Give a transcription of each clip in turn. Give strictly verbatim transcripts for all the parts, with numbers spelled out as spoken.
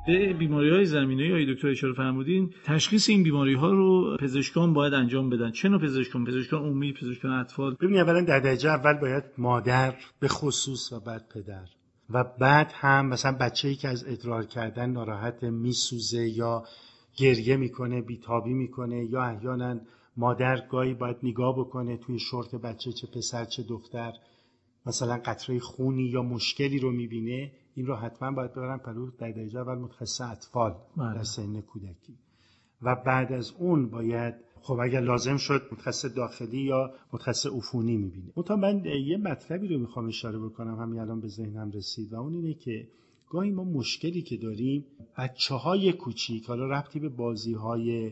به بیماری‌های زمینه‌ای آقای دکتر اشاره فرمودین، تشخیص این بیماری‌ها رو پزشکان باید انجام بدن. چه نوع پزشکان؟ پزشکان عمومی، پزشکان اطفال؟ ببینید اولا در درجه اول باید مادر به خصوص و بعد پدر و بعد هم مثلا بچه‌ای که از ادرار کردن ناراحت، میسوزه یا گریه میکنه، بیتابی میکنه، یا احیانا مادر گاهی باید نگاه بکنه توی شورت بچه، چه پسر چه دختر، مثلا قطره خونی یا مشکلی رو میبینه، این رو حتما باید ببرن پرو در درجه اول متخصص اطفال در سن کودکی. و بعد از اون باید خب اگر لازم شد متخصص داخلی یا متخصص عفونی میبینه. منتها من یه مطلبی رو میخوام اشاره بکنم، همین الان به ذهنم رسید، و اون اینه که گاهی ما مشکلی که داریم، بچه‌های کوچیک، حالا ربطی به بازی‌های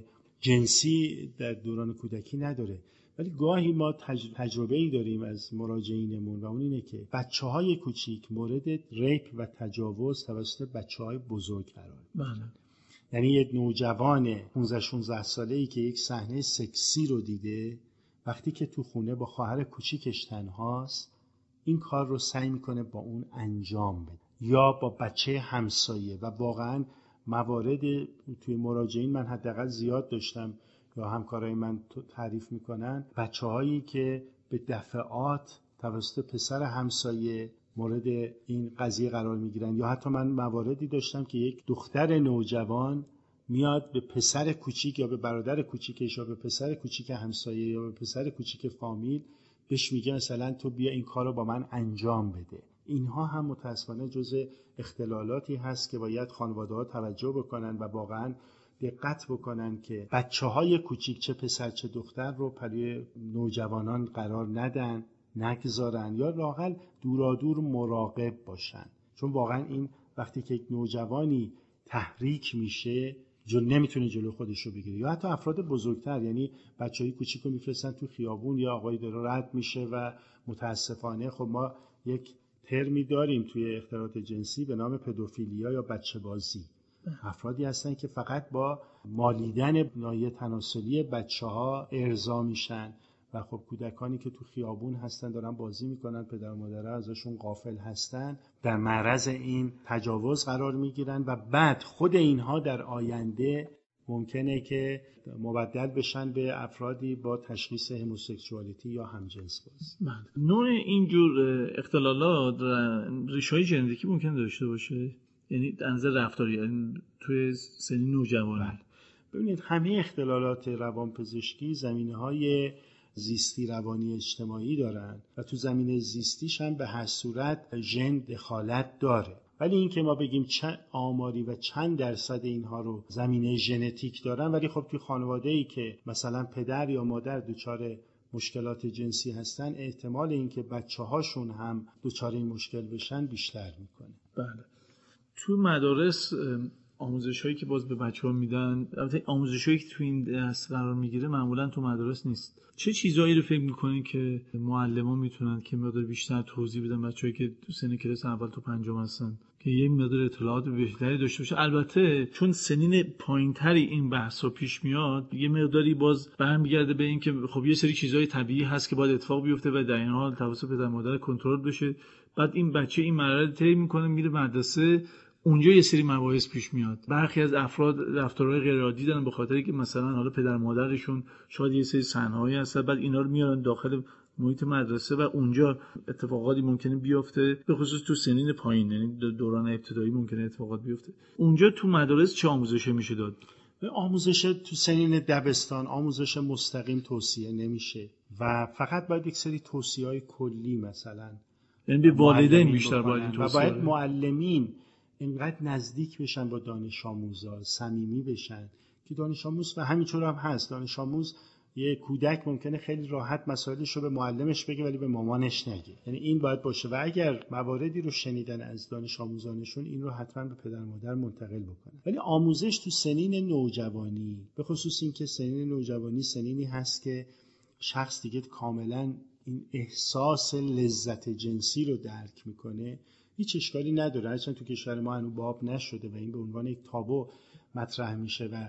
جنسی در دوران کودکی نداره، ولی گاهی ما تج... تجربه‌ای داریم از مراجعینمون و اون اینه که بچه‌های کوچیک مورد ریپ و تجاوز توسط بچه‌های بزرگ قرار می‌گیرن. یعنی یه نوجوان پانزده شانزده ساله‌ای که یک صحنه سکسی رو دیده، وقتی که تو خونه با خواهر کوچیکش تنهاست، این کار رو سعی میکنه با اون انجام بده، یا با بچه همسایه. و واقعا موارد توی مراجعین من حداقل زیاد داشتم یا همکارای من تعریف میکنن، بچه‌هایی که به دفعات توسط پسر همسایه مورد این قضیه قرار میگیرن، یا حتی من مواردی داشتم که یک دختر نوجوان میاد به پسر کوچیک یا به برادر کوچیکش یا به پسر کوچیک همسایه یا به پسر کوچیک فامیل بهش میگه مثلا تو بیا این کارو با من انجام بده. اینها هم متاسفانه جزء اختلالاتی هست که باید خانواده‌ها توجه بکنن و واقعا دقت بکنن که بچه‌های کوچیک چه پسر چه دختر رو پای نوجوانان قرار ندن، نگذارن، یا لااقل دورادور مراقب باشن. چون واقعا این وقتی که یک نوجوانی تحریک میشه جو نمیتونه جلو خودش رو بگیره. یا حتی افراد بزرگتر، یعنی بچه‌های کوچیک رو میفرستن تو خیابون، یا آقایی داره رد میشه و متاسفانه خب ما یک ترمی داریم توی اختلالات جنسی به نام پدوفیلیا یا بچه بازی. افرادی هستن که فقط با مالیدن ناحیه تناسلی بچه‌ها ارضا میشن و خب کودکانی که تو خیابون هستن دارن بازی میکنن، پدر و مادرها ازشون غافل هستن، در معرض این تجاوز قرار میگیرن و بعد خود اینها در آینده ممکنه که مبدل بشن به افرادی با تشخیص هموسکسوالیتی یا همجنس بازی. نوع اینجور اختلالات ریشه‌های ژنتیکی ممکن داشته باشه، یعنی انزه رفتاری، یعنی توی سنی نوجوانی. ببینید همه اختلالات روانپزشکی زمینه‌های زیستی روانی اجتماعی دارن و تو زمینه زیستیش هم به هر صورت ژن دخالت داره، ولی این که ما بگیم چند آماری و چند درصد اینها رو زمینه ژنتیک دارن، ولی خب توی خانواده‌ای که مثلا پدر یا مادر دچار مشکلات جنسی هستن، احتمال اینکه بچه‌هاشون هم دچار این مشکل بشن بیشتر میکنه. بله. تو مدارس آموزش‌هایی که باز به بچه‌ها میدن، البته آموزش‌هایی که تو این دست قرار میگیره معمولاً تو مدارس نیست. چه چیزایی رو فکر می‌کنین که معلمان میتونن که مقدار بیشتر توضیح بدن بچه‌هایی که تو سن کلاس اول تا پنجم هستن، که یه مقدار اطلاعات بیشتری داشته باشه؟ البته چون سنین پایین‌تری این بحثا پیش میاد، یه مقداری باز برمیگرده به این که خب یه سری چیزای طبیعی هست که باید اتفاق بیفته و در این حال توسط پدر مادر کنترل بشه. بعد این بچه این مرحله طی می‌کنه، میره مدرسه، اونجا یه سری مباحث پیش میاد. برخی از افراد رفتارهای غیر عادی دارن به خاطری که مثلا حالا پدر مادرشون شاید یه سری صحنه‌هایی هست، بعد اینا رو میارن داخل محیط مدرسه و اونجا اتفاقاتی ممکنه بیفته، به خصوص تو سنین پایین، یعنی دوران ابتدایی ممکنه اتفاقات بیفته. اونجا تو مدارس چه آموزشی میشه داد؟ آموزش تو سنین دبستان آموزش مستقیم توصیه نمیشه و فقط باید یک سری توصیه‌های کلی مثلا یعنی به والدین بیشتر باید این توصیه و باید معلمین اینقدر نزدیک بشن با دانش آموزا، صمیمی بشن که دانش آموز و همینطور هم هست. دانش آموز یه کودک ممکنه خیلی راحت مسائلش رو به معلمش بگه ولی به مامانش نگه، یعنی این باید باشه. و اگر مواردی رو شنیدن از دانش آموزانشون، این رو حتما به پدر مادر منتقل بکنن. ولی آموزش تو سنین نوجوانی، به خصوص این که سنین نوجوانی سنینی هست که شخص دیگه کاملا این احساس لذت جنسی رو درک میکنه، هیچ اشکالی نداره. هرچند تو کشور ما هنوز باب نشده و این به عنوان یک تابو مطرح میشه و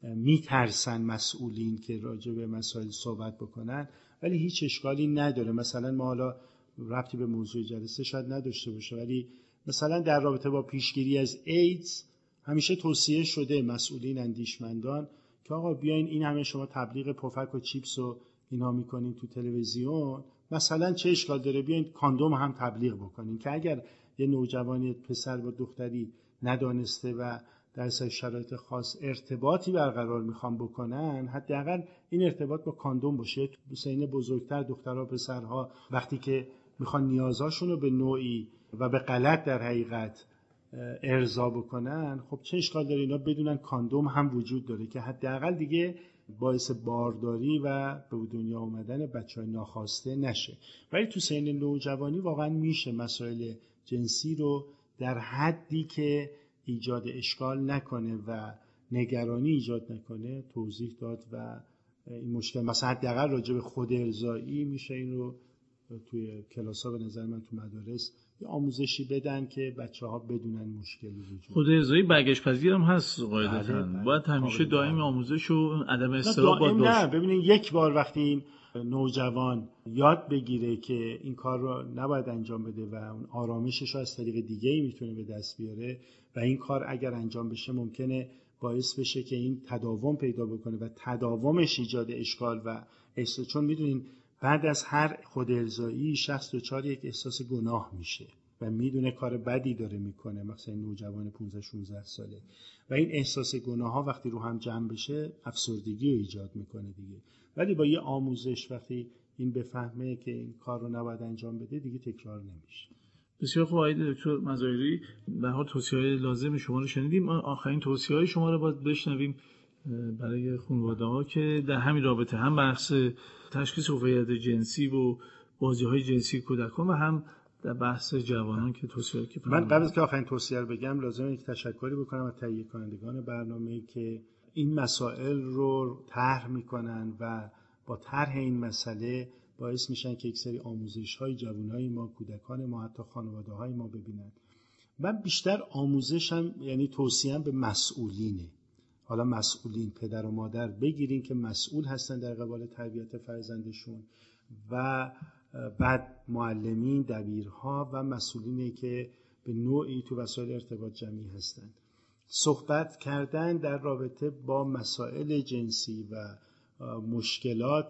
میترسن مسئولین که راجع به مسائل صحبت بکنن، ولی هیچ اشکالی نداره. مثلا ما حالا ربطی به موضوع جلسه شاید نداشته باشه، ولی مثلا در رابطه با پیشگیری از ایدز همیشه توصیه شده مسئولین اندیشمندان که آقا بیاین این همه شما تبلیغ پفک و چیپس و اینا میکنین تو تلویزیون، مثلا چه اشکال داره بیاین کاندوم هم تبلیغ بکنین که اگر یه نوجوانی پسر با دختری ندانسته و در شرایط خاص ارتباطی برقرار میخوان بکنن، حداقل این ارتباط با کاندوم باشه. تو سن بزرگتر دخترها پسرها وقتی که میخوان نیازهاشون رو به نوعی و به غلط در حقیقت ارضا بکنن، خب چه اشکال داره اینا بدونن کاندوم هم وجود داره که حداقل دیگه باعث بارداری و به دنیا آمدن بچه‌های ناخواسته نشه. ولی تو سن نوجوانی واقعا میشه مسائل جنسی رو در حدی که ایجاد اشکال نکنه و نگرانی ایجاد نکنه توضیح داد و این مشکل مثلا حداقل راجع به خود ارضایی میشه این رو توی کلاس‌ها به نظر من تو مدارس یه آموزشی بدن که بچه‌ها بدونن مشکلی وجود. خود ارضایی برگشت پذیر هم هست قاعدتاً. بله، باید همیشه دائمی آموزش و عدم اضطراب باید باشه. نه ببینین یک بار وقتی این نوجوان یاد بگیره که این کار رو نباید انجام بده و اون آرامشش رو از طریق دیگه‌ای میتونه به دست بیاره و این کار اگر انجام بشه ممکنه باعث بشه که این تداوم پیدا بکنه و تداومش ایجاد اشکال و احساس، چون میدونین بعد از هر خود ارضایی شخص دچار یک احساس گناه میشه و میدونه کار بدی داره میکنه، مثلا نوجوان پانزده شانزده ساله، و این احساس گناه ها وقتی رو هم جمع بشه افسردگی رو ایجاد میکنه دیگه. ولی با یه آموزش وقتی این بفهمه که این کار رو نباید انجام بده دیگه تکرار نمیشه. بسیار خوب آقای دکتر مظاهری، به هر حال توصیه‌های لازم شما رو شنیدیم. آخرین توصیه‌های شما رو باید بشنویم برای خانواده‌ها که در همین رابطه هم بحث تشخیص هویت جنسی و بازی‌های جنسی کودکان و هم در بحث جوانان که توصیه که من قبل از که آخرین توصیه رو بگم لازمه یک تشکری بکنم از تهیه کنندگان برنامه‌ای که این مسائل رو طرح میکنن و با طرح این مسئله باعث میشن که یک سری آموزش‌های جوانای ما، کودکان ما، حتی خانواده‌های ما ببینن. من بیشتر آموزشم یعنی توصیه‌ام به مسئولینه. حالا مسئولین پدر و مادر بگیرین که مسئول هستن در قبال تربیت فرزندشون و بعد معلمین، دبیرها و مسئولینی که به نوعی تو وسایل ارتباط جمعی هستند. صحبت کردن در رابطه با مسائل جنسی و مشکلات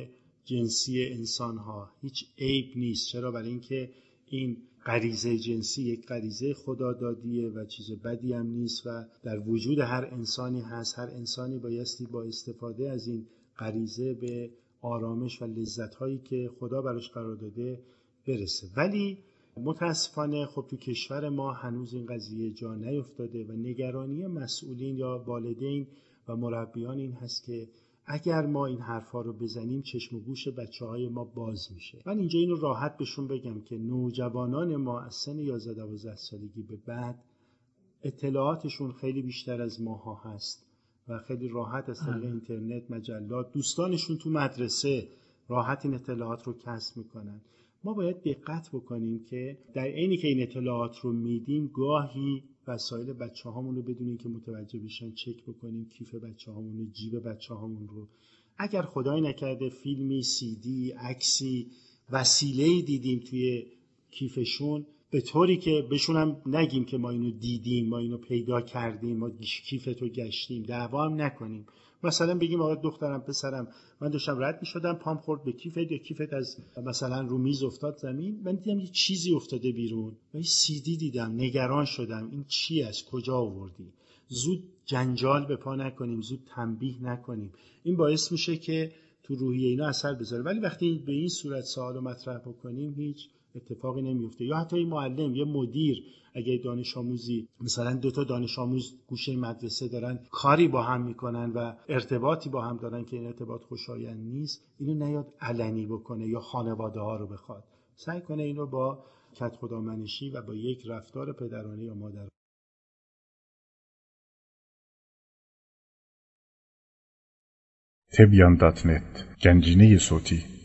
جنسی انسان‌ها هیچ عیب نیست. چرا؟ برای اینکه این غریزه جنسی یک غریزه خدادادیه و چیز بدی هم نیست و در وجود هر انسانی هست. هر انسانی بایستی با استفاده از این غریزه به آرامش و لذت‌هایی که خدا براش قرار داده برسه. ولی متاسفانه خب تو کشور ما هنوز این قضیه جا نیفتاده و نگرانی مسئولین یا والدین و مربیان این هست که اگر ما این حرفا رو بزنیم چشم و گوش بچه‌های ما باز میشه. من اینجا اینو راحت بهشون بگم که نوجوانان ما از سن یازده دوازده سالگی به بعد اطلاعاتشون خیلی بیشتر از ماها هست و خیلی راحت از طریق اینترنت، مجلات، دوستانشون تو مدرسه راحت این اطلاعات رو کسب میکنن. ما باید دقت بکنیم که در عینی که این اطلاعات رو میدیم گاهی وسایل بچه هامون رو بدونیم که متوجه بشن چک بکنیم کیف بچه هامون، جیب بچه هامون رو. اگر خدای نکرده فیلمی، سی دی، عکسی، وسیله‌ای دیدیم توی کیفشون، به طوری که بهشون هم نگیم که ما اینو دیدیم، ما اینو پیدا کردیم، ما کیفتو گشتیم، دعوا هم نکنیم. مثلا بگیم آقا دخترم پسرم من داشتم رد می‌شدم پام خورد به کیفت یا کیفت از مثلا رو میز افتاد زمین، من دیدم یه چیزی افتاده بیرون و یه سی دی دیدم، نگران شدم این چی است، کجا آوردی؟ زود جنجال به پا نکنیم، زود تنبیه نکنیم. این باعث میشه که تو روحیه اینا اثر بذاره. ولی وقتی به این صورت سوالو مطرح بکنیم هیچ اتفاقی نمیفته. یا حتی این معلم یا مدیر اگه دانش آموزی مثلا دو تا دانش آموز گوشه مدرسه دارن کاری با هم میکنن و ارتباطی با هم دارن که این ارتباط خوشایند نیست، اینو نیاد علنی بکنه یا خانواده ها رو بخواد. سعی کنه اینو با کدخدامنشی و با یک رفتار پدرانه یا مادر. تبیان دات نت گنجینه صوتی